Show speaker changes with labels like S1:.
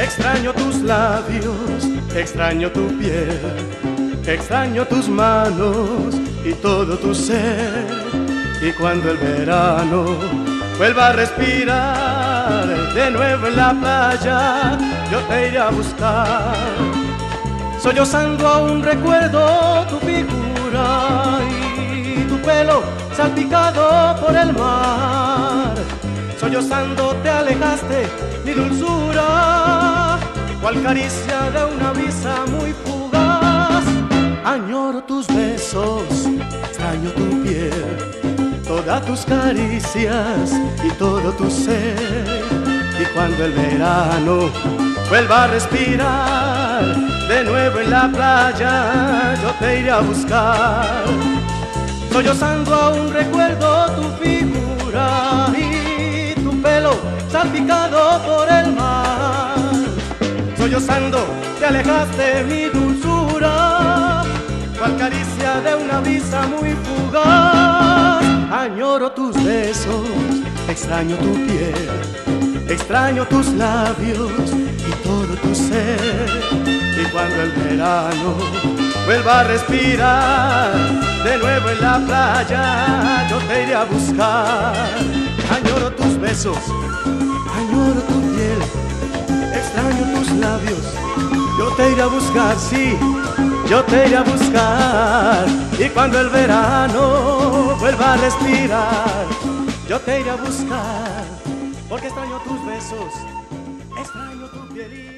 S1: Extraño tus labios, extraño tu piel, extraño tus manos y todo tu ser. Y cuando el verano vuelva a respirar de nuevo en la playa, yo te iré a buscar. Sollozando aún recuerdo tu figura y tu pelo salpicado por el mar. Sollozando te alejaste, mi dulzura, cual caricia de una brisa muy fugaz. Añoro tus besos, extraño tu piel, todas tus caricias y todo tu ser. Y cuando el verano vuelva a respirar de nuevo en la playa, yo te iré a buscar. Sollozando aún recuerdo tu figura y tu pelo salpicado por el mar. Sollozando te alejaste, mi dulzura, cual caricia de una brisa muy fugaz. Añoro tus besos, extraño tu piel, extraño tus labios y todo tu ser. Y cuando el verano vuelva a respirar de nuevo en la playa, yo te iré a buscar. Añoro tus besos, añoro tu piel, extraño tus labios, yo te iré a buscar, sí, yo te iré a buscar. Y cuando el verano vuelva a respirar, yo te iré a buscar, porque extraño tus besos, extraño tu piel.